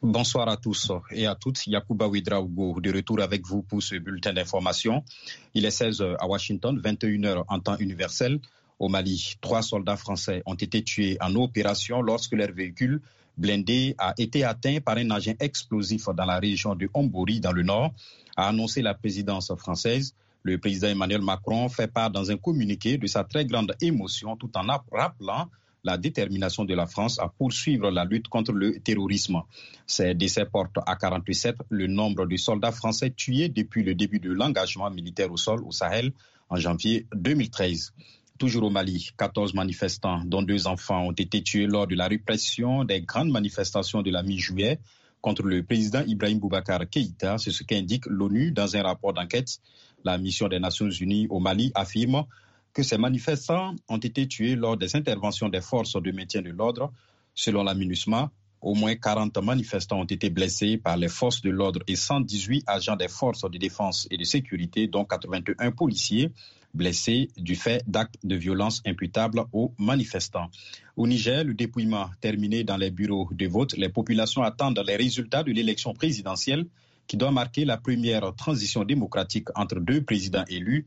Bonsoir à tous et à toutes. Yacouba Ouedraogo de retour avec vous pour ce bulletin d'information. Il est 16h à Washington, 21h en temps universel. Au Mali, 3 soldats français ont été tués en opération lorsque leur véhicule blindé a été atteint par un engin explosif dans la région de Hombori, dans le nord, a annoncé la présidence française. Le président Emmanuel Macron fait part dans un communiqué de sa très grande émotion tout en rappelant la détermination de la France à poursuivre la lutte contre le terrorisme. Ces décès portent à 47 le nombre de soldats français tués depuis le début de l'engagement militaire au sol au Sahel en janvier 2013. Toujours au Mali, 14 manifestants, dont 2 enfants, ont été tués lors de la répression des grandes manifestations de la mi-juillet contre le président Ibrahim Boubacar Keïta. C'est ce qu'indique l'ONU dans un rapport d'enquête. La mission des Nations Unies au Mali affirme que ces manifestants ont été tués lors des interventions des forces de maintien de l'ordre. Selon la MINUSMA, au moins 40 manifestants ont été blessés par les forces de l'ordre et 118 agents des forces de défense et de sécurité, dont 81 policiers blessés du fait d'actes de violence imputables aux manifestants. Au Niger, le dépouillement terminé dans les bureaux de vote, les populations attendent les résultats de l'élection présidentielle qui doit marquer la première transition démocratique entre 2 présidents élus.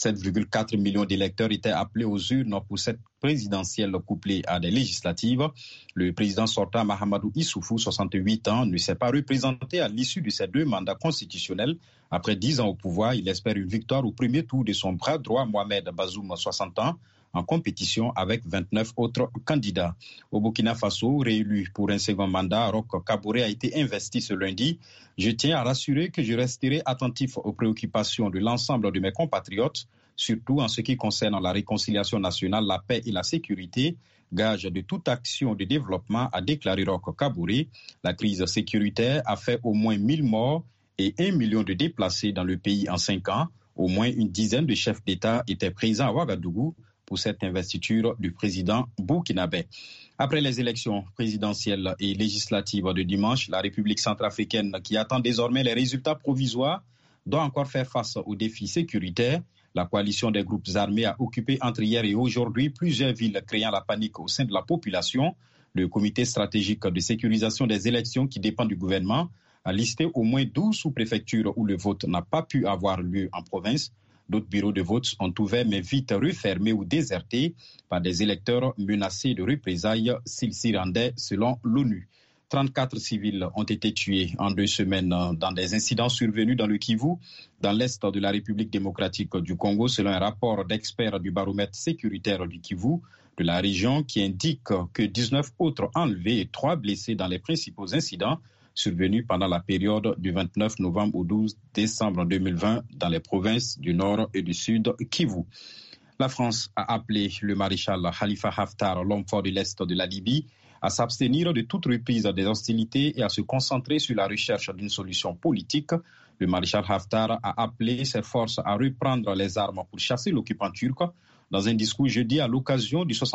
7,4 millions d'électeurs étaient appelés aux urnes pour cette présidentielle couplée à des législatives. Le président sortant Mahamadou Issoufou, 68 ans, ne s'est pas représenté à l'issue de ces 2 mandats constitutionnels. Après 10 ans au pouvoir, il espère une victoire au premier tour de son bras droit, Mohamed Bazoum, 60 ans, en compétition avec 29 autres candidats. Au Burkina Faso, réélu pour un second mandat, Roch Kaboré a été investi ce lundi. Je tiens à rassurer que je resterai attentif aux préoccupations de l'ensemble de mes compatriotes, surtout en ce qui concerne la réconciliation nationale, la paix et la sécurité, gage de toute action de développement, a déclaré Roch Kaboré. La crise sécuritaire a fait au moins 1000 morts et 1 million de déplacés dans le pays en 5 ans. Au moins une dizaine de chefs d'État étaient présents à Ouagadougou pour cette investiture du président burkinabé. Après les élections présidentielles et législatives de dimanche, la République centrafricaine, qui attend désormais les résultats provisoires, doit encore faire face aux défis sécuritaires. La coalition des groupes armés a occupé entre hier et aujourd'hui plusieurs villes, créant la panique au sein de la population. Le comité stratégique de sécurisation des élections, qui dépend du gouvernement, a listé au moins 12 sous-préfectures où le vote n'a pas pu avoir lieu en province. D'autres bureaux de vote ont ouvert mais vite refermés ou désertés par des électeurs menacés de représailles s'ils s'y rendaient, selon l'ONU. 34 civils ont été tués en 2 semaines dans des incidents survenus dans le Kivu, dans l'est de la République démocratique du Congo, selon un rapport d'experts du baromètre sécuritaire du Kivu de la région qui indique que 19 autres enlevés et 3 blessés dans les principaux incidents survenu pendant la période du 29 novembre au 12 décembre 2020 dans les provinces du Nord et du Sud Kivu. La France a appelé le maréchal Khalifa Haftar, l'homme fort de l'Est de la Libye, à s'abstenir de toute reprise des hostilités et à se concentrer sur la recherche d'une solution politique. Le maréchal Haftar a appelé ses forces à reprendre les armes pour chasser l'occupant turc. Dans un discours jeudi à l'occasion du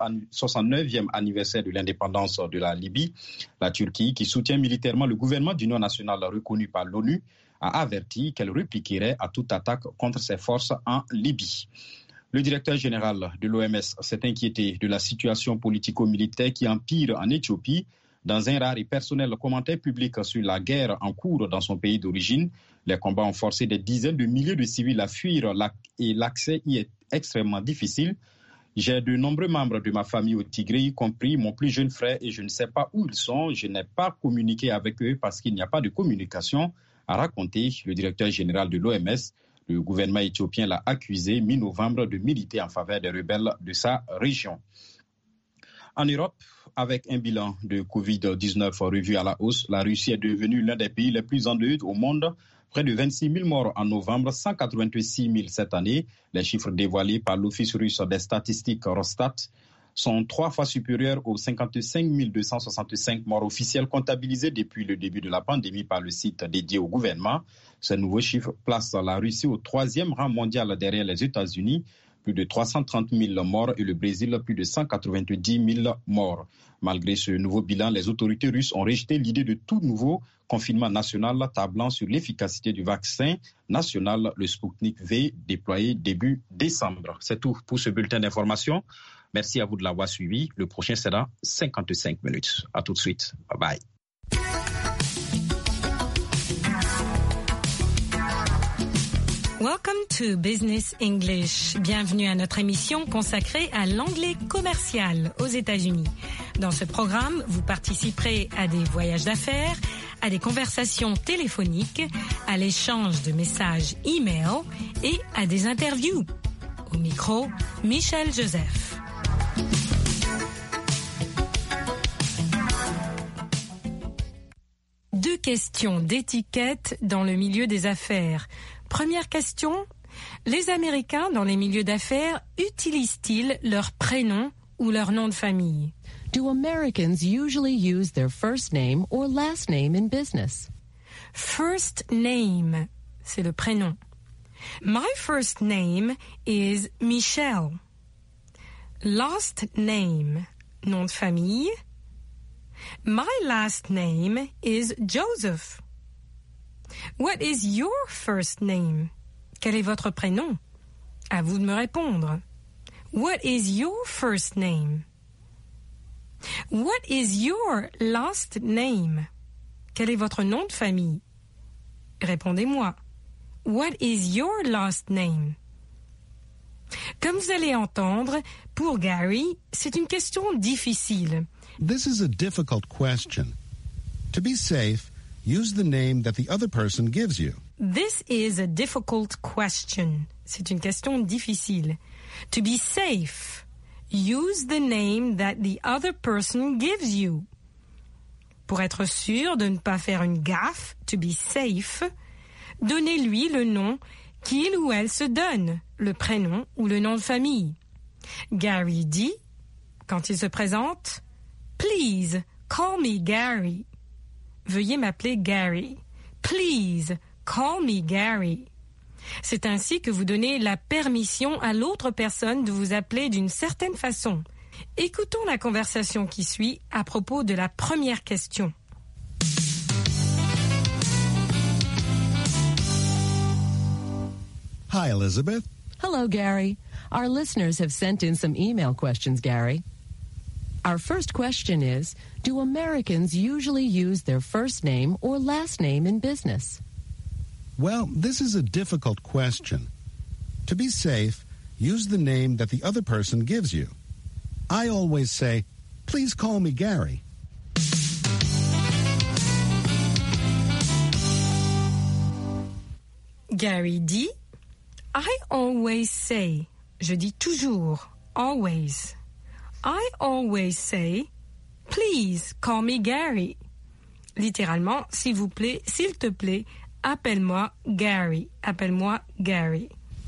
69e anniversaire de l'indépendance de la Libye, la Turquie, qui soutient militairement le gouvernement d'union nationale reconnu par l'ONU, a averti qu'elle répliquerait à toute attaque contre ses forces en Libye. Le directeur général de l'OMS s'est inquiété de la situation politico-militaire qui empire en Éthiopie. Dans un rare et personnel commentaire public sur la guerre en cours dans son pays d'origine, les combats ont forcé des dizaines de milliers de civils à fuir et l'accès y est extrêmement difficile. J'ai de nombreux membres de ma famille au Tigré, y compris mon plus jeune frère, et je ne sais pas où ils sont. Je n'ai pas communiqué avec eux parce qu'il n'y a pas de communication, a raconté le directeur général de l'OMS. Le gouvernement éthiopien l'a accusé mi-novembre de militer en faveur des rebelles de sa région. En Europe, avec un bilan de Covid-19 revu à la hausse, la Russie est devenue l'un des pays les plus endeuillés au monde. Près de 26 000 morts en novembre, 186 000 cette année. Les chiffres dévoilés par l'Office russe des statistiques Rosstat sont 3 fois supérieurs aux 55 265 morts officiels comptabilisés depuis le début de la pandémie par le site dédié au gouvernement. Ce nouveau chiffre place la Russie au 3e rang mondial derrière les États-Unis. Plus de 330 000 morts et le Brésil, plus de 190 000 morts. Malgré ce nouveau bilan, les autorités russes ont rejeté l'idée de tout nouveau confinement national tablant sur l'efficacité du vaccin national, le Sputnik V, déployé début décembre. C'est tout pour ce bulletin d'information. Merci à vous de l'avoir suivi. Le prochain sera 55 minutes. À tout de suite. Bye bye. Welcome to Business English. Bienvenue à notre émission consacrée à l'anglais commercial aux États-Unis. Dans ce programme, vous participerez à des voyages d'affaires, à des conversations téléphoniques, à l'échange de messages e-mail et à des interviews. Au micro, Michel Joseph. Deux questions d'étiquette dans le milieu des affaires. Première question, les Américains dans les milieux d'affaires utilisent-ils leur prénom ou leur nom de famille? Do Americans usually use their first name or last name in business? First name, c'est le prénom. My first name is Michelle. Last name, nom de famille. My last name is Joseph. What is your first name? Quel est votre prénom? À vous de me répondre. What is your first name? What is your last name? Quel est votre nom de famille? Répondez-moi. What is your last name? Comme vous allez entendre, pour Gary, c'est une question difficile. This is a difficult question. To be safe, use the name that the other person gives you. This is a difficult question. C'est une question difficile. To be safe, use the name that the other person gives you. Pour être sûr de ne pas faire une gaffe, to be safe, donnez-lui le nom qu'il ou elle se donne, le prénom ou le nom de famille. Gary dit, quand il se présente, « Please, call me Gary ». Veuillez m'appeler Gary. Please, call me Gary. C'est ainsi que vous donnez la permission à l'autre personne de vous appeler d'une certaine façon. Écoutons la conversation qui suit à propos de la première question. Hi, Elizabeth. Hello, Gary. Our listeners have sent in some email questions, Gary. Our first question is, do Americans usually use their first name or last name in business? Well, this is a difficult question. To be safe, use the name that the other person gives you. I always say, please call me Gary. Gary dit, I always say, je dis toujours, always. I always say, please call me Gary. Littéralement, s'il vous plaît, s'il te plaît, appelle-moi Gary. Appelle-moi Gary.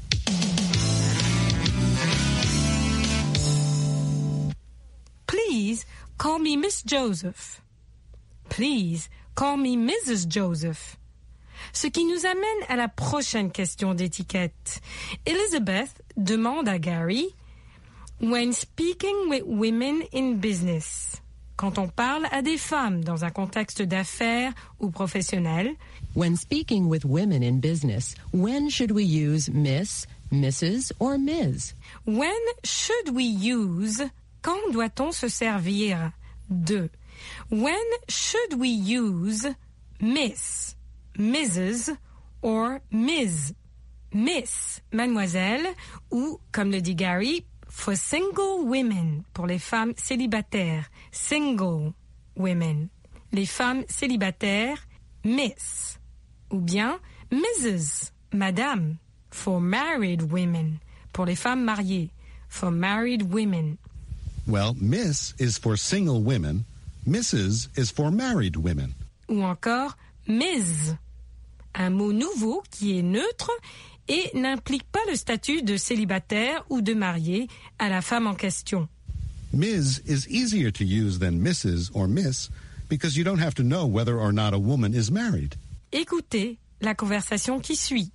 Please call me Miss Joseph. Please call me Mrs. Joseph. Ce qui nous amène à la prochaine question d'étiquette. Elizabeth demande à Gary, when speaking with women in business, quand on parle à des femmes dans un contexte d'affaires ou professionnel, when speaking with women in business, when should we use Miss, Mrs. or Ms? When should we use, quand doit-on se servir de? When should we use Miss, Mrs. or Ms? Miss, mademoiselle, ou, comme le dit Gary, for single women, pour les femmes célibataires, single women. Les femmes célibataires, Miss. Ou bien Mrs., madame, for married women, pour les femmes mariées, for married women. Well, Miss is for single women, Mrs. is for married women. Ou encore Ms., un mot nouveau qui est neutre et n'implique pas le statut de célibataire ou de marié à la femme en question. Ms. is easier to use than Mrs. or Miss because you don't have to know whether or not a woman is married. Écoutez la conversation qui suit.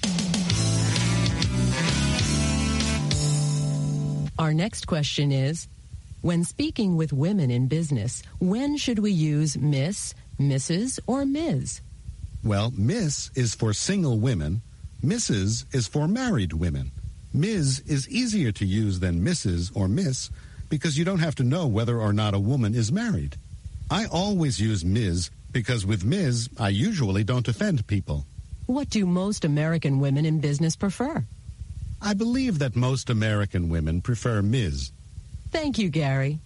Our next question is, when speaking with women in business, when should we use Miss, Mrs. or Ms? Well, Miss is for single women, Mrs. is for married women. Ms. is easier to use than Mrs. or Miss because you don't have to know whether or not a woman is married. I always use Ms. because with Ms. I usually don't offend people. What do most American women in business prefer? I believe that most American women prefer Ms. Thank you, Gary.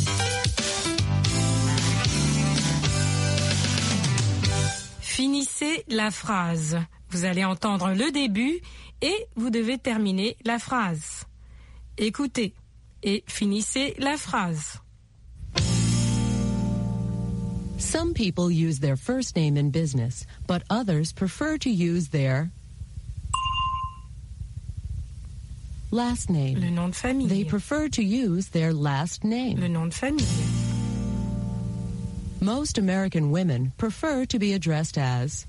Finissez la phrase. Vous allez entendre le début et vous devez terminer la phrase. Écoutez et finissez la phrase. Some people use their first name in business, but others prefer to use their last name. Le nom de famille. They prefer to use their last name. Le nom de famille. Most American women prefer to be addressed as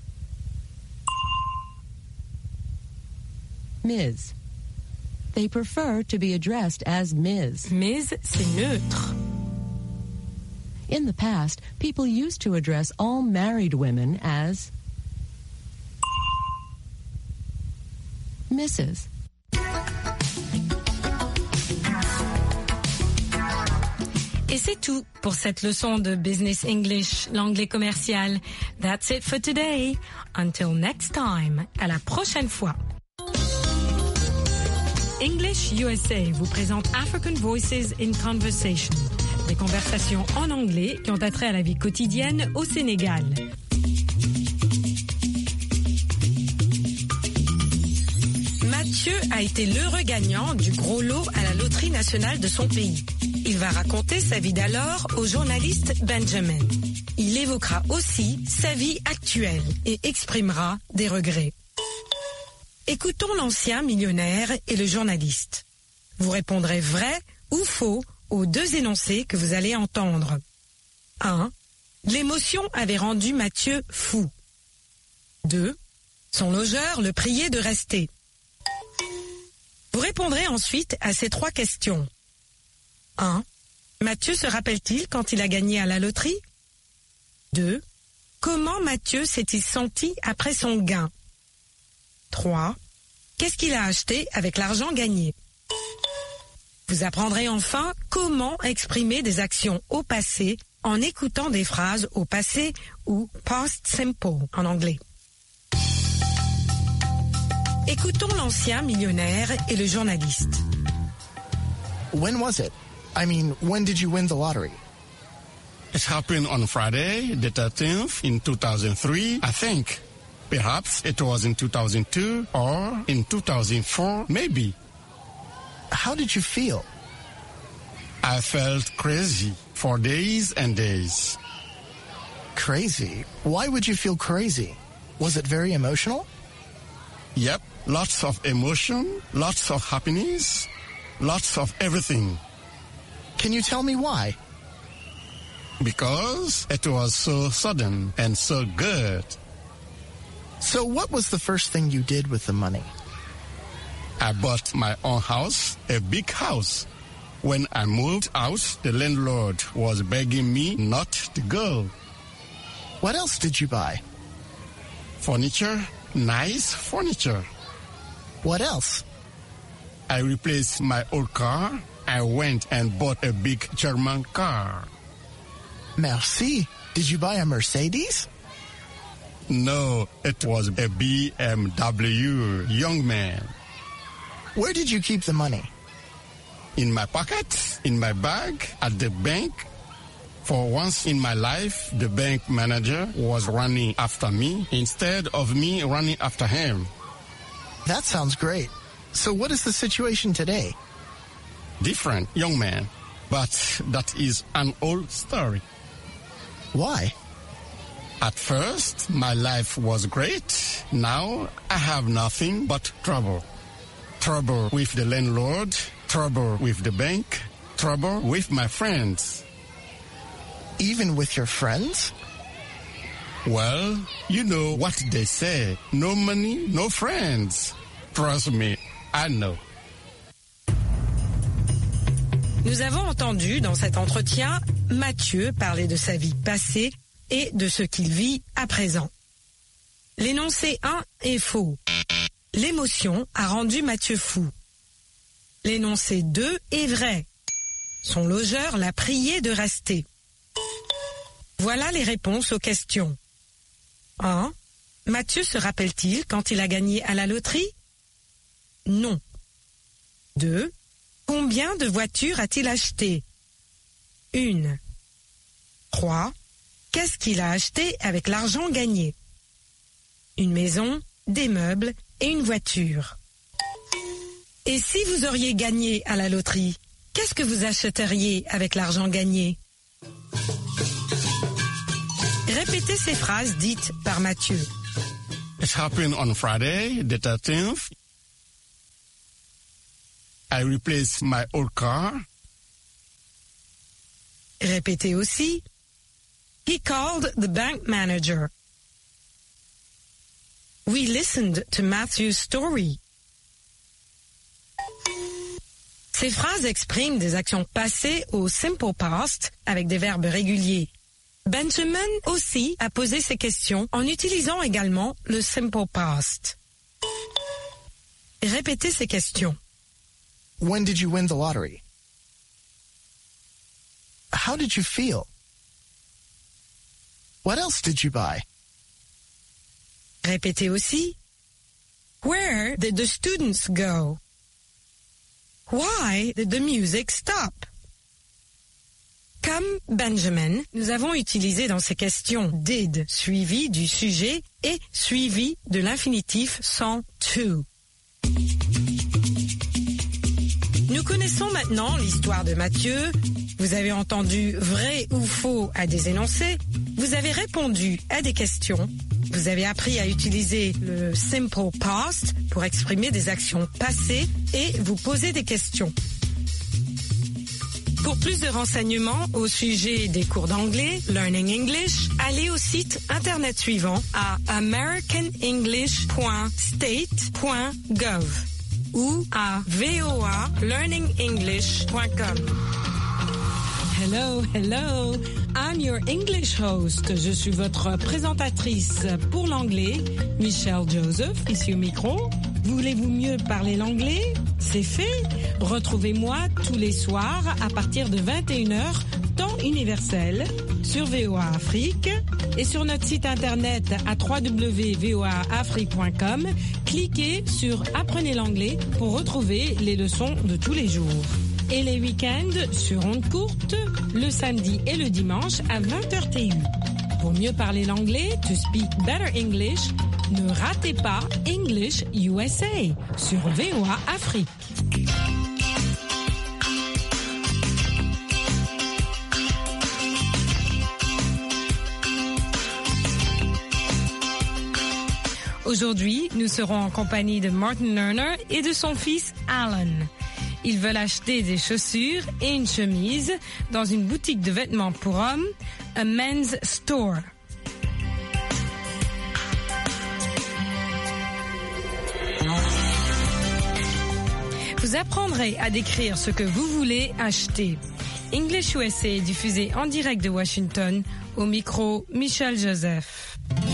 Ms. They prefer to be addressed as Ms. Ms, c'est neutre. In the past, people used to address all married women as Mrs. Et c'est tout pour cette leçon de Business English, l'anglais commercial. That's it for today. Until next time. À la prochaine fois. English USA vous présente African Voices in Conversation. Des conversations en anglais qui ont attrait à la vie quotidienne au Sénégal. Mathieu a été l'heureux gagnant du gros lot à la loterie nationale de son pays. Il va raconter sa vie d'alors au journaliste Benjamin. Il évoquera aussi sa vie actuelle et exprimera des regrets. Écoutons l'ancien millionnaire et le journaliste. Vous répondrez vrai ou faux aux deux énoncés que vous allez entendre. 1. L'émotion avait rendu Mathieu fou. 2. Son logeur le priait de rester. Vous répondrez ensuite à ces trois questions. 1. Mathieu se rappelle-t-il quand il a gagné à la loterie? 2. Comment Mathieu s'est-il senti après son gain? 3. Qu'est-ce qu'il a acheté avec l'argent gagné? Vous apprendrez enfin comment exprimer des actions au passé en écoutant des phrases au passé ou past simple en anglais. Écoutons l'ancien millionnaire et le journaliste. When was it? I mean, when did you win the lottery? It happened on Friday, the 13th, in 2003, I think. Perhaps it was in 2002 or in 2004, maybe. How did you feel? I felt crazy for days and days. Crazy? Why would you feel crazy? Was it very emotional? Yep, lots of emotion, lots of happiness, lots of everything. Can you tell me why? Because it was so sudden and so good. So what was the first thing you did with the money? I bought my own house, a big house. When I moved out, the landlord was begging me not to go. What else did you buy? Furniture, nice furniture. What else? I replaced my old car. I went and bought a big German car. Merci. Did you buy a Mercedes? No, it was a BMW, young man. Where did you keep the money? In my pocket, in my bag, at the bank. For once in my life, the bank manager was running after me instead of me running after him. That sounds great. So what is the situation today? Different, young man. But that is an old story. Why? At first, my life was great. Now, I have nothing but trouble. Trouble with the landlord, trouble with the bank, trouble with my friends. Even with your friends? Well, you know what they say. No money, no friends. Trust me, I know. Nous avons entendu dans cet entretien Mathieu parler de sa vie passée et de ce qu'il vit à présent. L'énoncé 1 est faux. L'émotion a rendu Mathieu fou. L'énoncé 2 est vrai. Son logeur l'a prié de rester. Voilà les réponses aux questions. 1. Mathieu se rappelle-t-il quand il a gagné à la loterie? Non. 2. Combien de voitures a-t-il acheté? 1. 3. Qu'est-ce qu'il a acheté avec l'argent gagné? Une maison, des meubles et une voiture. Et si vous auriez gagné à la loterie, qu'est-ce que vous achèteriez avec l'argent gagné? Répétez ces phrases dites par Mathieu. It happened on Friday, the 13th. I replaced my old car. Répétez aussi. He called the bank manager. We listened to Matthew's story. Ces phrases expriment des actions passées au simple past avec des verbes réguliers. Benjamin aussi a posé ces questions en utilisant également le simple past. Répétez ces questions. When did you win the lottery? How did you feel? What else did you buy? Répétez aussi. Where did the students go? Why did the music stop? Comme Benjamin, nous avons utilisé dans ces questions did suivi du sujet et suivi de l'infinitif sans to. Nous connaissons maintenant l'histoire de Mathieu. Vous avez entendu vrai ou faux à des énoncés. Vous avez répondu à des questions. Vous avez appris à utiliser le simple past pour exprimer des actions passées et vous poser des questions. Pour plus de renseignements au sujet des cours d'anglais, Learning English, allez au site internet suivant à americanenglish.state.gov ou à voalearningenglish.com. Hello, hello, I'm your English host. Je suis votre présentatrice pour l'anglais, Michelle Joseph, ici au micro. Voulez-vous mieux parler l'anglais? C'est fait. Retrouvez-moi tous les soirs à partir de 21h, temps universel, sur VOA Afrique et sur notre site internet à www.voaafrique.com. Cliquez sur Apprenez l'anglais pour retrouver les leçons de tous les jours. Et les week-ends sur ondes courtes, le samedi et le dimanche à 20h TU. Pour mieux parler l'anglais, to speak better English, ne ratez pas English USA sur VOA Afrique. Aujourd'hui, nous serons en compagnie de Martin Lerner et de son fils Alan. Ils veulent acheter des chaussures et une chemise dans une boutique de vêtements pour hommes, a men's store. Vous apprendrez à décrire ce que vous voulez acheter. English USA est diffusé en direct de Washington, au micro Michelle Joseph.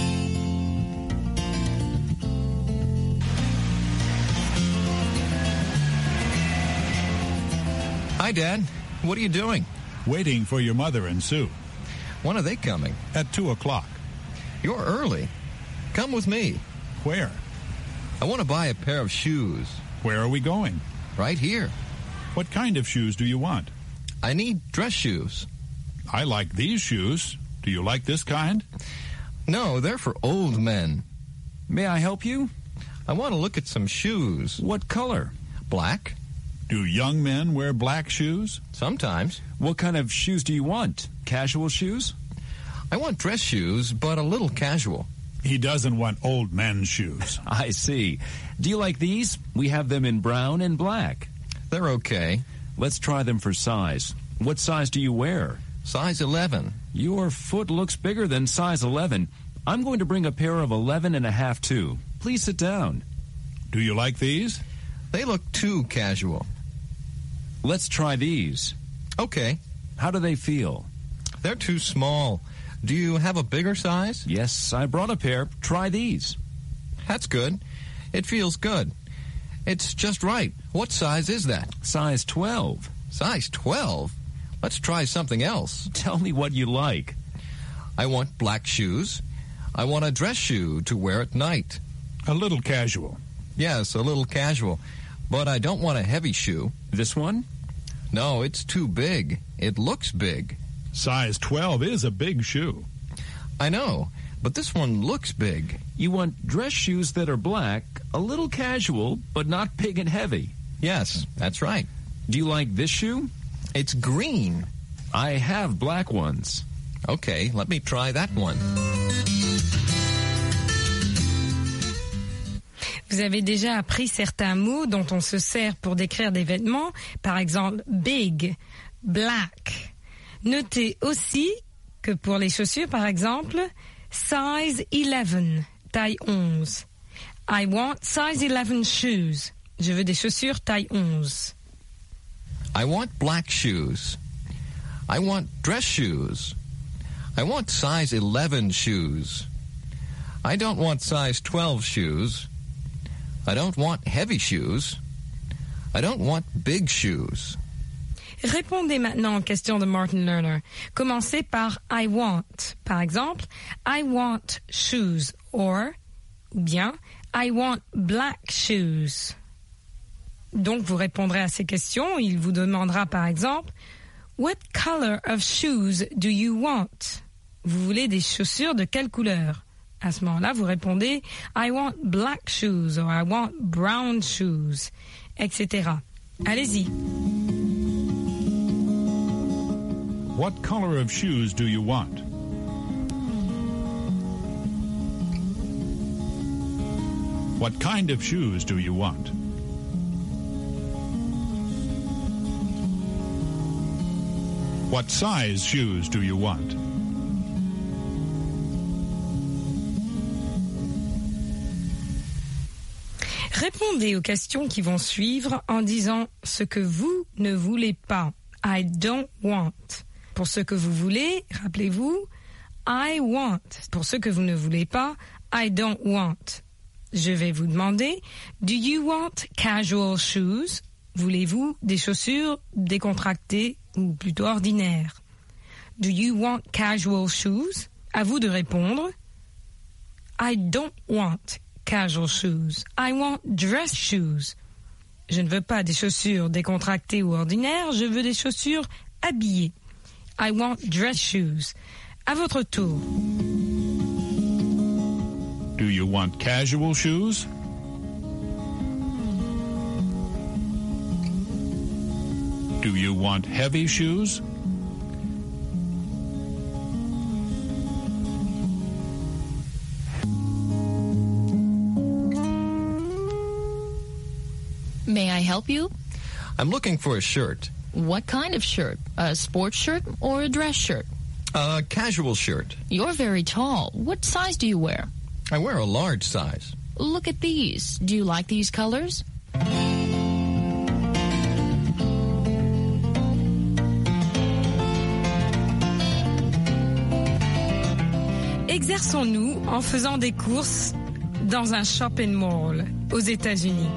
Hi, Dad. What are you doing? Waiting for your mother and Sue. When are they coming? At 2 o'clock. You're early. Come with me. Where? I want to buy a pair of shoes. Where are we going? Right here. What kind of shoes do you want? I need dress shoes. I like these shoes. Do you like this kind? No, they're for old men. May I help you? I want to look at some shoes. What color? Black. Do young men wear black shoes? Sometimes. What kind of shoes do you want? Casual shoes? I want dress shoes, but a little casual. He doesn't want old men's shoes. I see. Do you like these? We have them in brown and black. They're okay. Let's try them for size. What size do you wear? Size 11. Your foot looks bigger than size 11. I'm going to bring a pair of 11 and a half too. Please sit down. Do you like these? They look too casual. Let's try these. Okay. How do they feel? They're too small. Do you have a bigger size? Yes, I brought a pair. Try these. That's good. It feels good. It's just right. What size is that? Size 12. Size 12? Let's try something else. Tell me what you like. I want black shoes. I want a dress shoe to wear at night. A little casual. Yes, a little casual. But I don't want a heavy shoe. This one? No, it's too big. It looks big. Size 12 is a big shoe. I know, but this one looks big. You want dress shoes that are black, a little casual, but not big and heavy. Yes, that's right. Do you like this shoe? It's green. I have black ones. Okay, let me try that one. Vous avez déjà appris certains mots dont on se sert pour décrire des vêtements, par exemple big, black. Notez aussi que pour les chaussures, par exemple, size 11, taille 11. I want size 11 shoes. Je veux des chaussures taille 11. I want black shoes. I want dress shoes. I want size 11 shoes. I don't want size 12 shoes. I don't want heavy shoes. I don't want big shoes. Répondez maintenant aux questions de Martin Lerner. Commencez par I want. Par exemple, I want shoes ou bien I want black shoes. Donc vous répondrez à ces questions. Il vous demandera par exemple What color of shoes do you want? Vous voulez des chaussures de quelle couleur? À ce moment-là, vous répondez I want black shoes or I want brown shoes, etc. Allez-y. What color of shoes do you want? What kind of shoes do you want? What size shoes do you want? Répondez aux questions qui vont suivre en disant ce que vous ne voulez pas. I don't want. Pour ce que vous voulez, rappelez-vous, I want. Pour ce que vous ne voulez pas, I don't want. Je vais vous demander, do you want casual shoes? Voulez-vous des chaussures décontractées ou plutôt ordinaires? Do you want casual shoes? À vous de répondre. I don't want casual shoes. I want dress shoes. Je ne veux pas des chaussures décontractées ou ordinaires, je veux des chaussures habillées. I want dress shoes. À votre tour. Do you want casual shoes? Do you want heavy shoes? May I help you? I'm looking for a shirt. What kind of shirt? A sports shirt or a dress shirt? A casual shirt. You're very tall. What size do you wear? I wear a large size. Look at these. Do you like these colors? Exerçons-nous en faisant des courses dans un shopping mall aux États-Unis.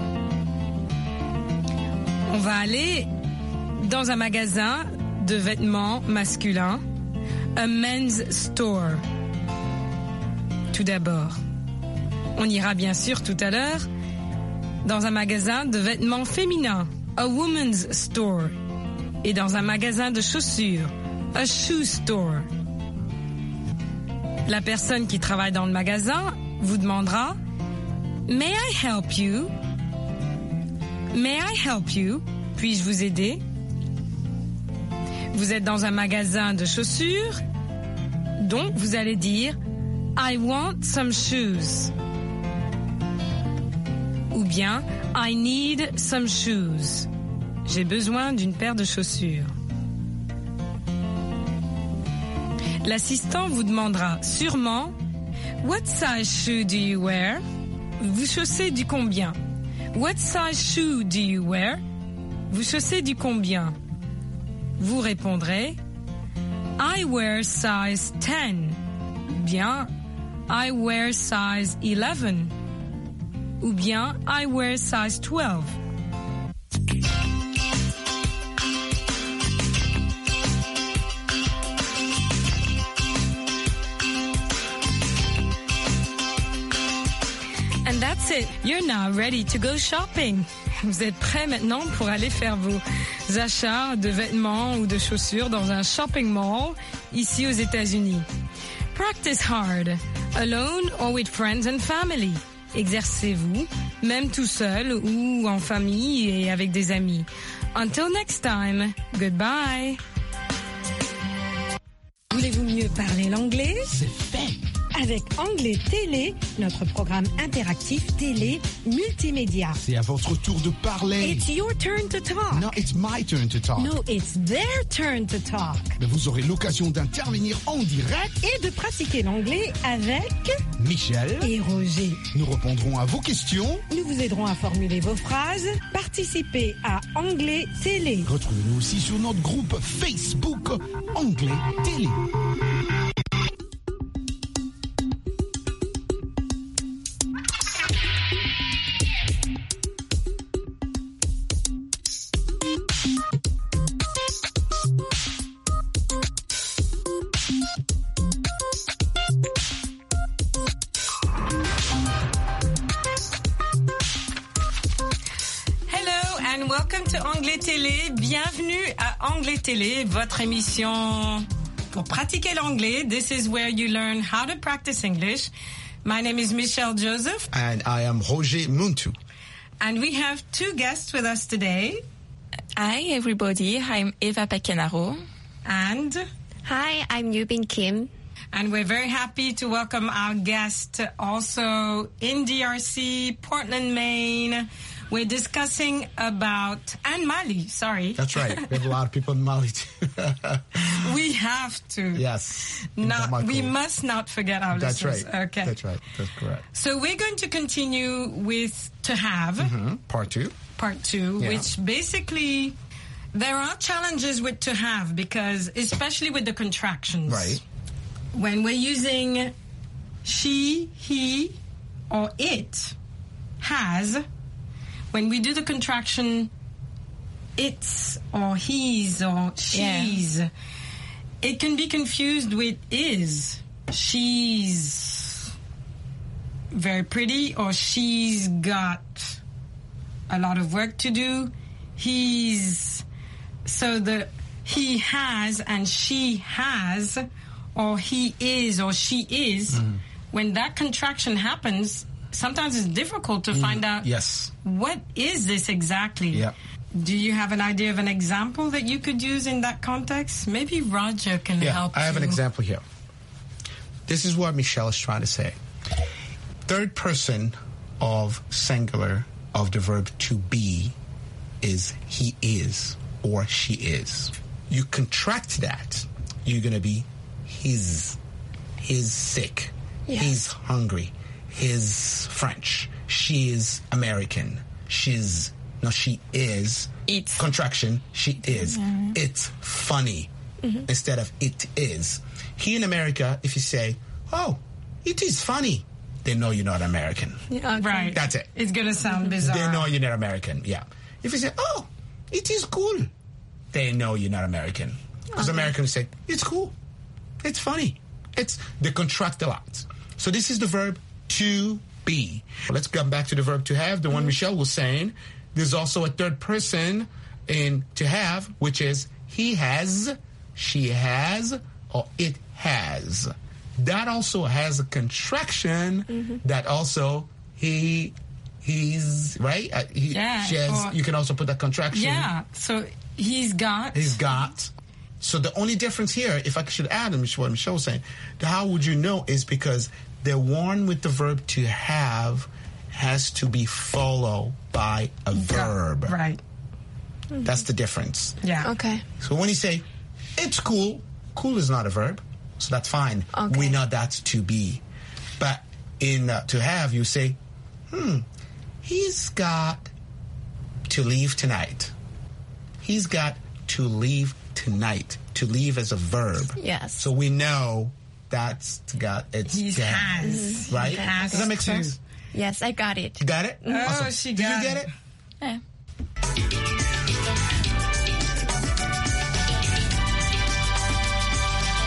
On va aller dans un magasin de vêtements masculins, a men's store. Tout d'abord, on ira bien sûr tout à l'heure dans un magasin de vêtements féminins, a woman's store, et dans un magasin de chaussures, a shoe store. La personne qui travaille dans le magasin vous demandera « May I help you? May I help you? Puis-je vous aider? » Vous êtes dans un magasin de chaussures, donc vous allez dire « I want some shoes » ou bien « I need some shoes ». J'ai besoin d'une paire de chaussures. L'assistant vous demandera sûrement « What size shoe do you wear? » Vous chaussez du combien? What size shoe do you wear? Vous chaussez du combien? Vous répondrez I wear size 10. Ou bien I wear size 11. Ou bien I wear size 12. That's it. You're now ready to go shopping. Vous êtes prêts maintenant pour aller faire vos achats de vêtements ou de chaussures dans un shopping mall ici aux États-Unis. Practice hard, alone or with friends and family. Exercez-vous, même tout seul ou en famille et avec des amis. Until next time, goodbye. Voulez-vous mieux parler l'anglais? C'est fait. Avec Anglais Télé, notre programme interactif télé multimédia. C'est à votre tour de parler. It's your turn to talk. No, it's my turn to talk. No, it's their turn to talk. Mais vous aurez l'occasion d'intervenir en direct et de pratiquer l'anglais avec Michel et Roger. Nous répondrons à vos questions. Nous vous aiderons à formuler vos phrases. Participez à Anglais Télé. Retrouvez-nous aussi sur notre groupe Facebook Anglais Télé. Bienvenue à Anglais Télé, votre émission pour pratiquer l'anglais. This is where you learn how to practice English. My name is Michelle Joseph. And I am Roger Muntu. And we have two guests with us today. Hi, everybody. I'm Eva Pequenaro. And... Hi, I'm Yubin Kim. And we're very happy to welcome our guest also in DRC, Portland, Maine. We're discussing about... And Mali, sorry. That's right. We have a lot of people in Mali, too. We have to. Yes. We must not forget our listeners. That's right. Okay. That's right. That's correct. So we're going to continue with To Have. Mm-hmm. Part two, yeah. Which basically... There are challenges with To Have because, especially with the contractions. Right. When we're using she, he, or it, has... When we do the contraction, it's or he's or she's, it can be confused with is. She's very pretty or she's got a lot of work to do. He has and she has or he is or she is. Mm. When that contraction happens, sometimes it's difficult to find out what is this exactly. Yeah. Do you have an idea of an example that you could use in that context? Maybe Roger can help you. I have an example here. This is what Michelle is trying to say. Third person of singular of the verb to be is he is or she is. You contract that, you're going to be he's sick, he's hungry, he's French, she is American, she is, contraction, she is. Mm-hmm. It's funny instead of it is. Here in America, if you say, oh, it is funny, they know you're not American. Yeah, okay. Right. That's it. It's going to sound bizarre. They know you're not American, yeah. If you say, oh, it is cool, they know you're not American. Because Americans say, it's cool, it's funny. They contract a lot. So this is the verb to be. Let's come back to the verb to have, the one Michelle was saying. There's also a third person in to have, which is he has, she has, or it has. That also has a contraction that also he's, right? She has, you can also put that contraction. Yeah, so he's got. He's got. So the only difference here, if I should add what Michelle was saying, how would you know is because the one with the verb to have has to be followed by a verb. Right. That's the difference. Yeah. Okay. So when you say, it's cool, cool is not a verb, so that's fine. Okay. We know that's to be. But in to have, you say, he's got to leave tonight. He's got to leave tonight. To leave as a verb. Yes. So we know that's got it's he has, right? Has Does that make sense? Yes, I got it. You got it? Oh, awesome. she Did got you get it? it? Yeah.